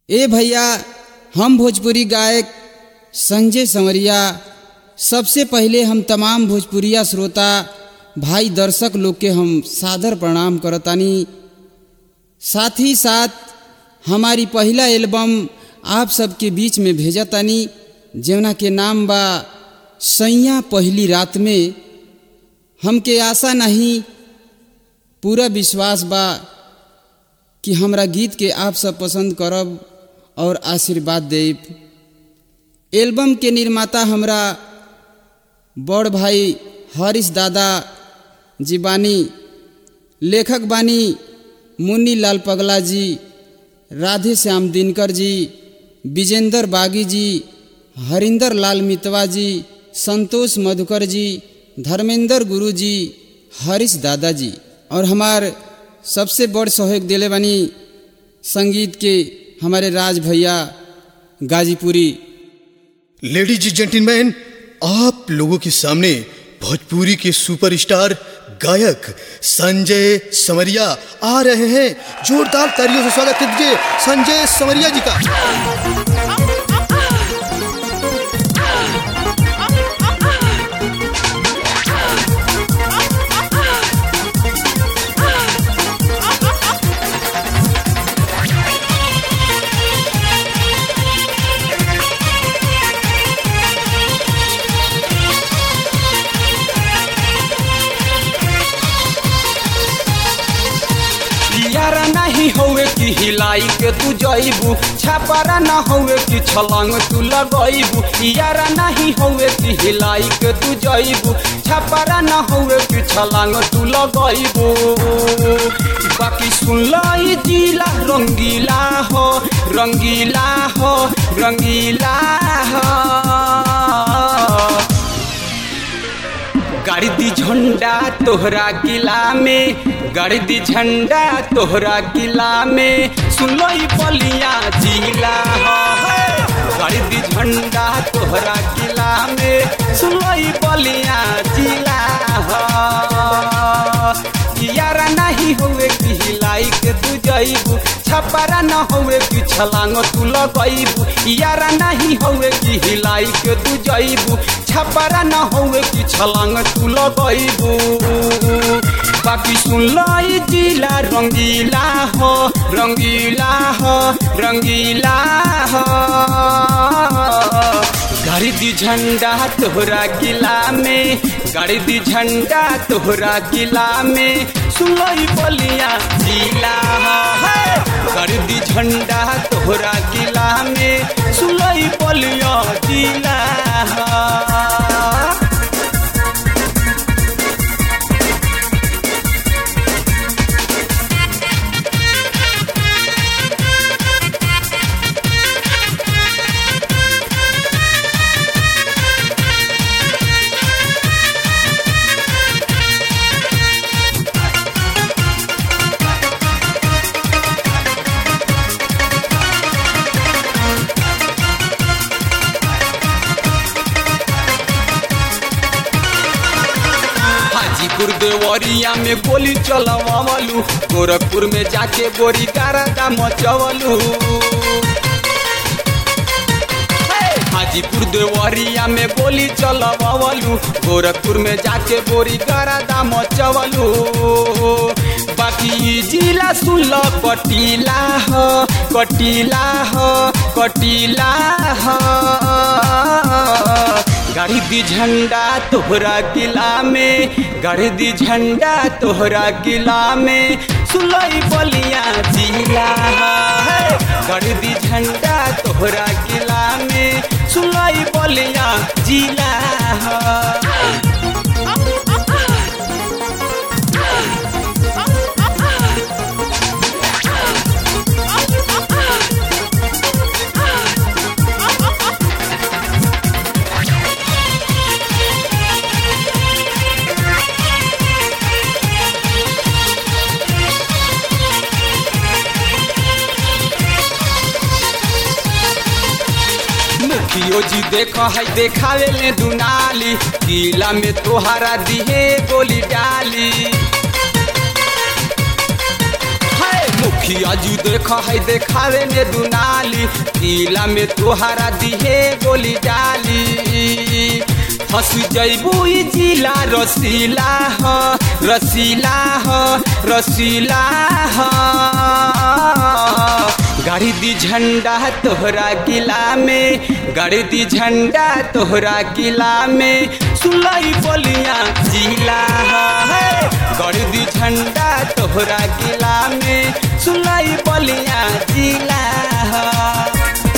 ए भैया, हम भोजपुरी गायक संजय संवरिया सबसे पहले हम तमाम भोजपुरिया श्रोता भाई दर्शक लोग के हम सादर प्रणाम करतानी। साथ ही साथ हमारी पहला एल्बम आप सबके बीच में भेजतानी, जेवना के नाम बा सैया पहली रात में। हमके आशा नहीं पूरा विश्वास बा कि हमरा गीत के आप सब पसंद करब और आशीर्वाद देब। एल्बम के निर्माता हमरा बड़ भाई हरीश दादा जी बानी, लेखक बानी मुन्नी लाल पगला जी, राधे श्याम दिनकर जी, विजेंद्र बागी जी, हरिंदर लाल मितवा जी, संतोष मधुकर जी, धर्मेंद्र गुरु जी, हरीश दादा जी, और हमार सबसे बड़ सहयोग दिले बानी संगीत के हमारे राज भैया गाजीपुरी। लेडीज एंड जेंटलमैन, आप लोगों के सामने भोजपुरी के सुपरस्टार गायक संजय संवरिया आ रहे हैं। जोरदार तालियों से स्वागत कीजिए संजय संवरिया जी का। यारा नहीं होवे कि हिलाई के तू जइबू, छापारा न होवे कि छलांग तू लगइबू। यारा नहीं होवे कि हिलाई के तू जइबू, छापारा न होवे कि छलांग तू लगइबू। बाकी सुन लाई जिला रंगीला हो, रंगीला हो, रंगीला हो। गाड़ी दी झंडा तोहरा किला में, गाड़ी दी झंडा तोहरा किला में, सुन लो ई बलिया जिला हो। गाड़ी दी झंडा तोहरा किला में, सुन लो ई बलिया जिला हो। यारा नहीं होवे कि हिलाई के तू जइबू, छपारा न होवे कि छलांग तू लगइबू। यारा नहीं होवे कि हिलाई के तू जइबू, छपारा न होवे कि छलांग तू लगइबू। बाकी सुन लाई जिला रंगीला हो, रंगीला हो, रंगीला हो। गाड़ी दी झंडा तोहरा किला में, गाड़ी दी झंडा तोहरा किला में, सुन लो ई बलिया जिला हो। गाड़ी दी झंडा तोहरा किला में, सुन लो ई बलिया जिला हो। हाजीपुर देवरिया में गोली चलवावलू, गोरखपुर में जाके गोरी कारदा मचवलू। हाजीपुर देवरिया में गोली चलवावलू, गोरखपुर में जाके गोरी कारदा मचवलू। बाकी जिला सुन लो कटीला हो, कटीला हो, कटीला हो। गाड़ी दी झंडा तोहरा किला में, गाड़ी दी झंडा तोहरा किला में, सुन लो ई बलिया जिला है। गाड़ी दी झंडा तोहरा किला में, सुन लो ई बलिया जिला है। मुखियो जी देखो है देखावे ले दुनाली, किला में तोहरा दिहे गोली डाली। मुखिया जी देखा है देखावे ने दुनाली किला में तोहरा दिहे गोली डाली हंस जैबू ई जिला रसीला ह रसीला ह रसीला ह गाड़ी दी झंडा तोहरा किला में गाड़ी दी झंडा तोहरा किला में सुलाई बलिया जिला है गाड़ी दी झंडा तोहरा किला में सुलाई बलिया जिला है।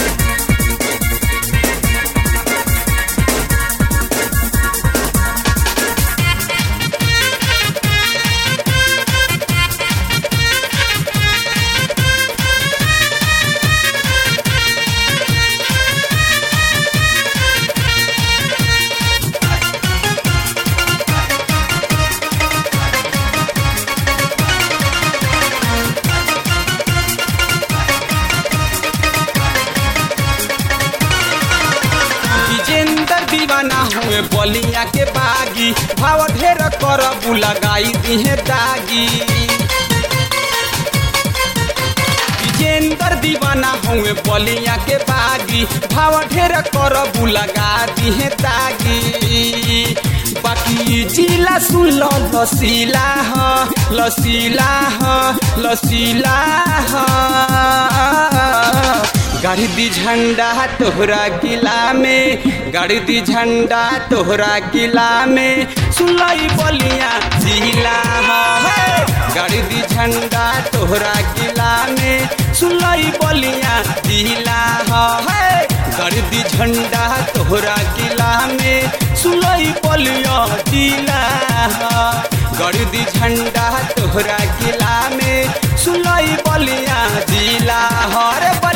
दीवाना हुए बलिया के बागी भाव ढेर करबू लगाई दिहे दागी विजेंदर दीवाना हुए बलिया के बागी भाव ढेर करबू लगा दिहे दागी बाकी जिला सुन लो लसीला ह लसीला ह लसीला ह गाड़ी दी झंडा तोहरा किला में गाड़ी दी झंडा तोहरा किला में सुलाई बलिया जिला है गाड़ी दी झंडा तोहरा किला में सुलाई बलिया जिला है गाड़ी दी झंडा तोहरा किला में सुलाई बलिया जिला गाड़ी दी झंडा तोहरा किला में सुलाई बलिया जिला रे।